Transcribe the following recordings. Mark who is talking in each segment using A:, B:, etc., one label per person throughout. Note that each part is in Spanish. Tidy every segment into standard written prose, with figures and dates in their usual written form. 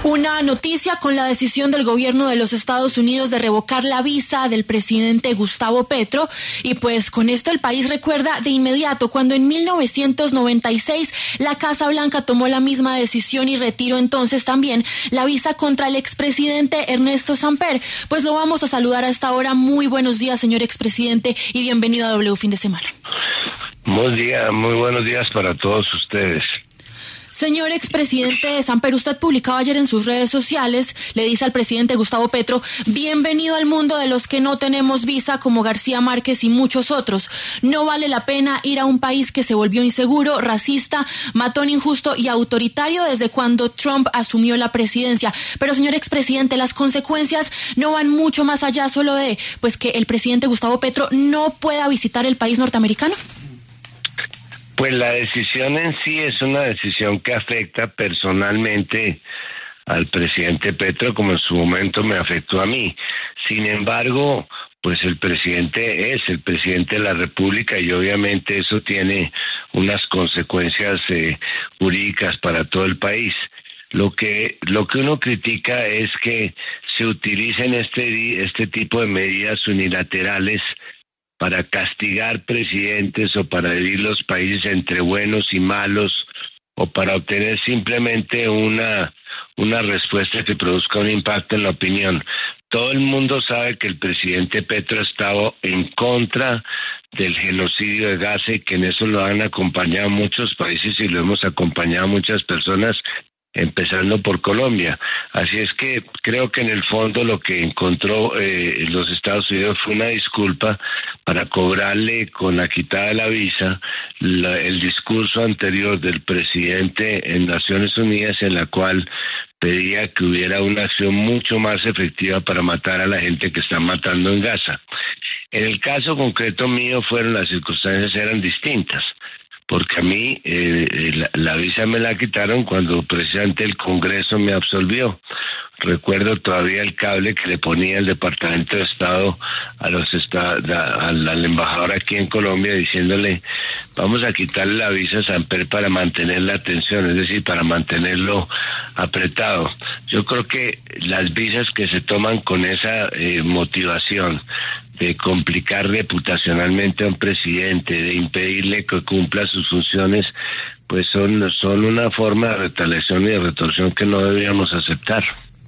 A: Una noticia con la decisión del gobierno de los Estados Unidos de revocar la visa del presidente Gustavo Petro, y pues con esto el país recuerda de inmediato cuando en 1996 la Casa Blanca tomó la misma decisión y retiró entonces también la visa contra el expresidente Ernesto Samper. Pues lo vamos a saludar a esta hora. Muy buenos días, señor expresidente, y bienvenido a W Fin de Semana.
B: Muy buenos días para todos ustedes.
A: Señor expresidente Samper, usted publicaba ayer en sus redes sociales, le dice al presidente Gustavo Petro: bienvenido al mundo de los que no tenemos visa, como García Márquez y muchos otros. No vale la pena ir a un país que se volvió inseguro, racista, matón, injusto y autoritario desde cuando Trump asumió la presidencia. Pero, señor expresidente, las consecuencias no van mucho más allá solo de pues que el presidente Gustavo Petro no pueda visitar el país norteamericano.
B: Pues la decisión en sí es una decisión que afecta personalmente al presidente Petro, como en su momento me afectó a mí. Sin embargo, pues el presidente es el presidente de la República y obviamente eso tiene unas consecuencias jurídicas para todo el país. Lo que uno critica es que se utilicen este tipo de medidas unilaterales para castigar presidentes o para dividir los países entre buenos y malos, o para obtener simplemente una respuesta que produzca un impacto en la opinión. Todo el mundo sabe que el presidente Petro ha estado en contra del genocidio de Gaza y que en eso lo han acompañado muchos países y lo hemos acompañado muchas personas, empezando por Colombia. Así es que creo que en el fondo lo que encontró los Estados Unidos fue una disculpa para cobrarle con la quitada de la visa el discurso anterior del presidente en Naciones Unidas, en la cual pedía que hubiera una acción mucho más efectiva para matar a la gente que están matando en Gaza. En el caso concreto mío las circunstancias eran distintas, porque a mí la visa me la quitaron cuando precisamente el Congreso me absolvió. Recuerdo todavía el cable que le ponía el Departamento de Estado al embajador aquí en Colombia diciéndole: vamos a quitarle la visa a Samper para mantener la atención, es decir, para mantenerlo apretado. Yo creo que las visas que se toman con esa motivación de complicar reputacionalmente a un presidente, de impedirle que cumpla sus funciones, pues son una forma de retaliación y de retorsión que no deberíamos aceptar.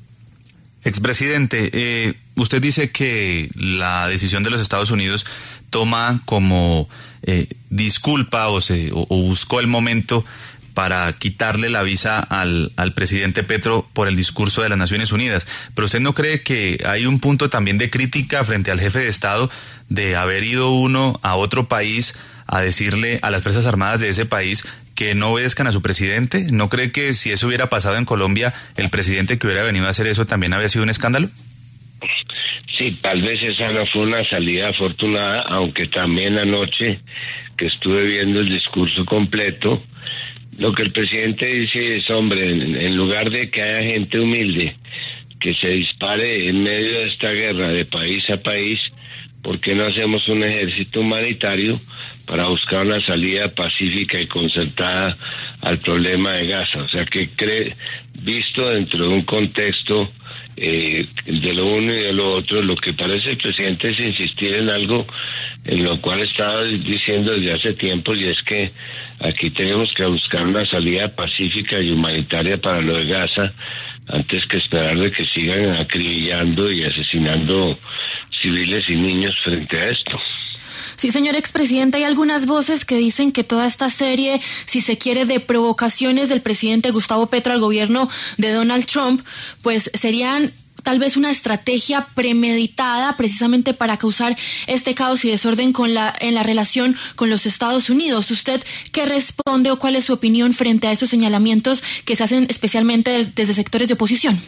C: Expresidente, usted dice que la decisión de los Estados Unidos toma como disculpa o buscó el momento para quitarle la visa al presidente Petro por el discurso de las Naciones Unidas. Pero ¿usted no cree que hay un punto también de crítica frente al jefe de Estado de haber ido uno a otro país a decirle a las Fuerzas Armadas de ese país que no obedezcan a su presidente? ¿No cree que si eso hubiera pasado en Colombia, el presidente que hubiera venido a hacer eso también habría sido un escándalo?
B: Sí, tal vez esa no fue una salida afortunada, aunque también anoche que estuve viendo el discurso completo, lo que el presidente dice es: hombre, en lugar de que haya gente humilde que se dispare en medio de esta guerra de país a país, ¿por qué no hacemos un ejército humanitario para buscar una salida pacífica y concertada al problema de Gaza? O sea, que visto dentro de un contexto de lo uno y de lo otro, lo que parece el presidente es insistir en algo en lo cual estaba diciendo desde hace tiempo, y es que aquí tenemos que buscar una salida pacífica y humanitaria para lo de Gaza antes que esperar de que sigan acribillando y asesinando civiles y niños frente a esto.
A: Sí, señor expresidente, hay algunas voces que dicen que toda esta serie, si se quiere, de provocaciones del presidente Gustavo Petro al gobierno de Donald Trump, pues serían tal vez una estrategia premeditada precisamente para causar este caos y desorden en la relación con los Estados Unidos. ¿Usted qué responde o cuál es su opinión frente a esos señalamientos que se hacen especialmente desde sectores de oposición?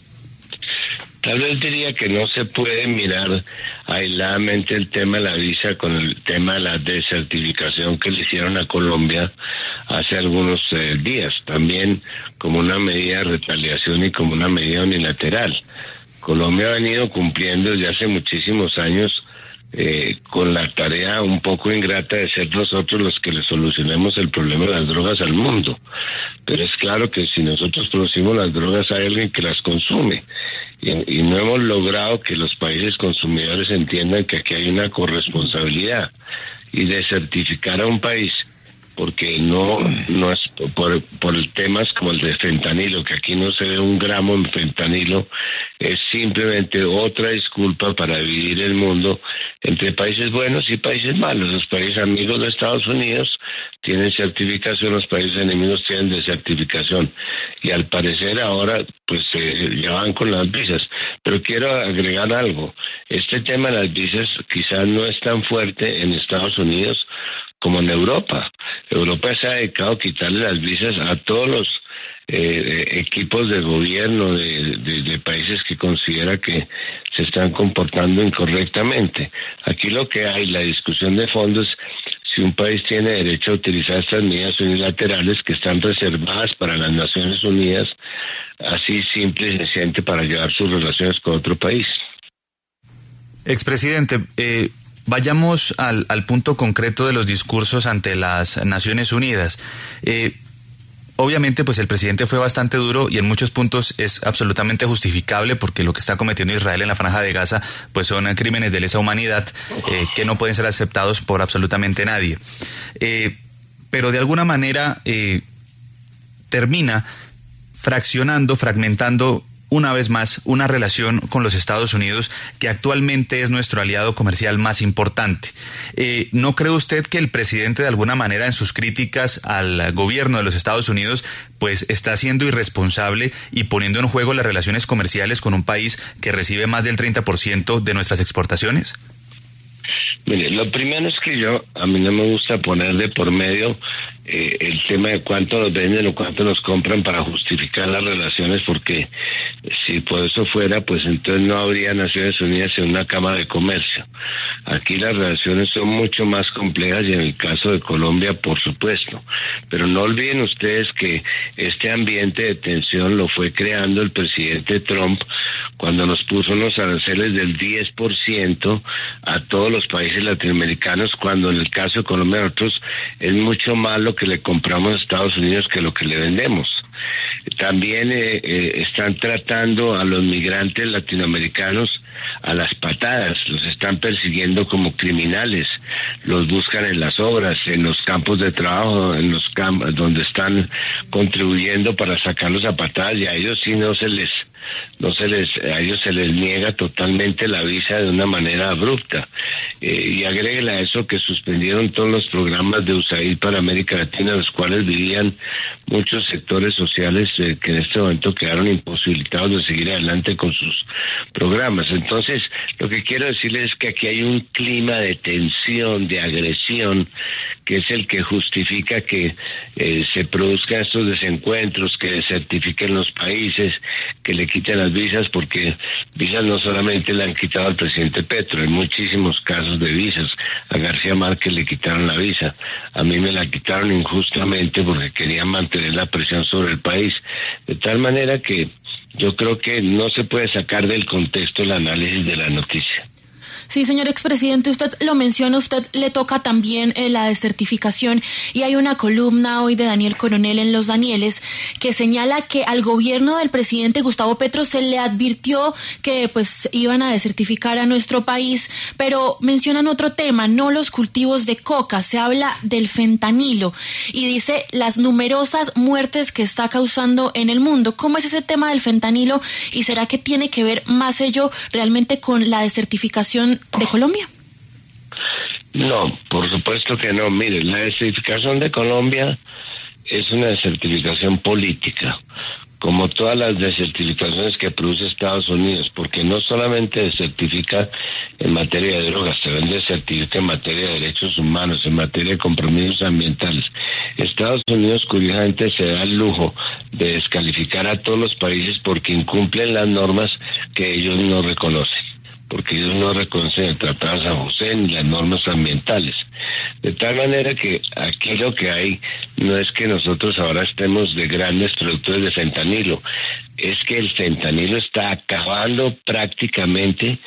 B: Tal vez diría que no se puede mirar aisladamente el tema de la visa con el tema de la desertificación que le hicieron a Colombia hace algunos días, también como una medida de retaliación y como una medida unilateral. Colombia ha venido cumpliendo desde hace muchísimos años con la tarea un poco ingrata de ser nosotros los que le solucionemos el problema de las drogas al mundo. Pero es claro que si nosotros producimos las drogas hay alguien que las consume. Y no hemos logrado que los países consumidores entiendan que aquí hay una corresponsabilidad. Y desertificar a un país porque no es por temas como el de fentanilo, que aquí no se ve un gramo en fentanilo, es simplemente otra disculpa para dividir el mundo entre países buenos y países malos. Los países amigos de Estados Unidos tienen certificación, los países enemigos tienen desertificación, y al parecer ahora pues ya van con las visas. Pero quiero agregar algo, este tema de las visas quizás no es tan fuerte en Estados Unidos como en Europa. Europa se ha dedicado a quitarle las visas a todos los equipos de gobierno de países que considera que se están comportando incorrectamente. Aquí lo que hay, la discusión de fondo es si un país tiene derecho a utilizar estas medidas unilaterales que están reservadas para las Naciones Unidas, así simple y sencillamente para llevar sus relaciones con otro país.
C: Expresidente, vayamos al punto concreto de los discursos ante las Naciones Unidas. Obviamente, pues el presidente fue bastante duro y en muchos puntos es absolutamente justificable, porque lo que está cometiendo Israel en la Franja de Gaza pues son crímenes de lesa humanidad que no pueden ser aceptados por absolutamente nadie. Pero de alguna manera termina fragmentando una vez más una relación con los Estados Unidos, que actualmente es nuestro aliado comercial más importante. ¿No cree usted que el presidente de alguna manera en sus críticas al gobierno de los Estados Unidos pues está siendo irresponsable y poniendo en juego las relaciones comerciales con un país que recibe más del 30% de nuestras exportaciones?
B: Mire, lo primero es que a mí no me gusta poner de por medio el tema de cuánto nos venden o cuánto nos compran para justificar las relaciones, porque si por eso fuera, pues entonces no habría Naciones Unidas en una Cámara de Comercio. Aquí las relaciones son mucho más complejas y en el caso de Colombia, por supuesto. Pero no olviden ustedes que este ambiente de tensión lo fue creando el presidente Trump cuando nos puso unos aranceles del 10% a todos los países latinoamericanos, cuando en el caso de Colombia nosotros es mucho más lo que le compramos a Estados Unidos que lo que le vendemos. También están tratando a los migrantes latinoamericanos a las patadas, los están persiguiendo como criminales, los buscan en las obras, en los campos de trabajo, en los campos donde están contribuyendo para sacarlos a patadas, y a ellos sí a ellos se les niega totalmente la visa de una manera abrupta. Y agréguele a eso que suspendieron todos los programas de USAID para América Latina, los cuales vivían muchos sectores sociales que en este momento quedaron imposibilitados de seguir adelante con sus programas. Entonces, lo que quiero decirles es que aquí hay un clima de tensión, de agresión, que es el que justifica que se produzcan estos desencuentros, que desertifiquen los países, que le quiten las visas, porque visas no solamente le han quitado al presidente Petro, hay muchísimos casos de visas. A García Márquez le quitaron la visa, a mí me la quitaron injustamente porque querían mantener la presión sobre el país, de tal manera que yo creo que no se puede sacar del contexto el análisis de la noticia.
A: Sí, señor expresidente, usted lo menciona, usted le toca también la desertificación, y hay una columna hoy de Daniel Coronel en Los Danieles que señala que al gobierno del presidente Gustavo Petro se le advirtió que pues iban a desertificar a nuestro país, pero mencionan otro tema, no los cultivos de coca, se habla del fentanilo y dice las numerosas muertes que está causando en el mundo. ¿Cómo es ese tema del fentanilo y será que tiene que ver más ello realmente con la desertificación de Colombia?
B: No, por supuesto que no. Mire, la desertificación de Colombia es una desertificación política, como todas las desertificaciones que produce Estados Unidos, porque no solamente desertifica en materia de drogas, también desertifica en materia de derechos humanos, en materia de compromisos ambientales. Estados Unidos, curiosamente, se da el lujo de descalificar a todos los países porque incumplen las normas que ellos no reconocen, porque ellos no reconocen el Tratado de San José ni las normas ambientales. De tal manera que aquí lo que hay no es que nosotros ahora estemos de grandes productores de fentanilo, es que el fentanilo está acabando prácticamente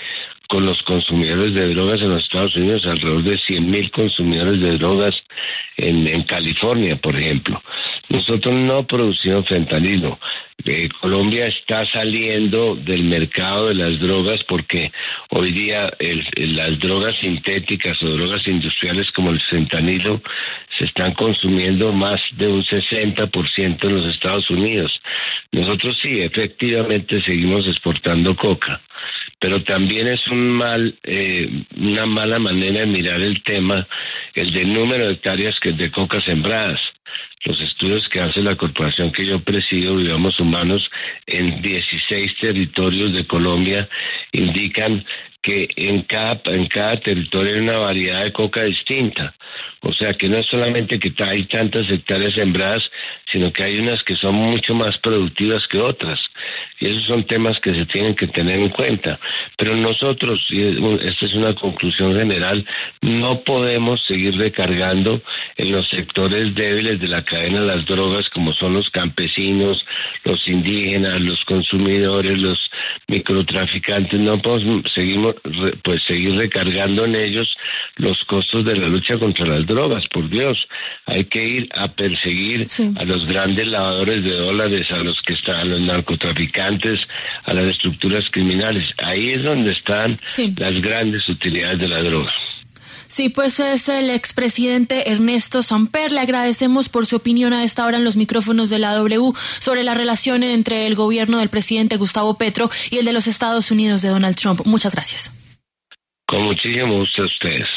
B: con los consumidores de drogas en los Estados Unidos, alrededor de 100,000 consumidores de drogas en California, por ejemplo. Nosotros no producimos fentanilo. Colombia está saliendo del mercado de las drogas porque hoy día las drogas sintéticas o drogas industriales como el fentanilo se están consumiendo más de un 60% en los Estados Unidos. Nosotros sí, efectivamente seguimos exportando coca, pero también es una mala manera de mirar el tema, el de número de hectáreas de coca sembradas. Los estudios que hace la corporación que yo presido, Vivamos Humanos, en 16 territorios de Colombia, indican que en cada territorio hay una variedad de coca distinta. O sea que no es solamente que hay tantas hectáreas sembradas, sino que hay unas que son mucho más productivas que otras. Y esos son temas que se tienen que tener en cuenta. Pero nosotros, y esta es una conclusión general, no podemos seguir recargando en los sectores débiles de la cadena de las drogas, como son los campesinos, los indígenas, los consumidores, los microtraficantes. No podemos seguir recargando en ellos los costos de la lucha contra las drogas. Por Dios, hay que ir a perseguir a los grandes lavadores de dólares, a los narcotraficantes, a las estructuras criminales. Ahí es donde están las grandes utilidades de la droga.
A: Sí, pues es el expresidente Ernesto Samper. Le agradecemos por su opinión a esta hora en los micrófonos de la W sobre la relación entre el gobierno del presidente Gustavo Petro y el de los Estados Unidos de Donald Trump. Muchas gracias.
B: Con muchísimo gusto a ustedes.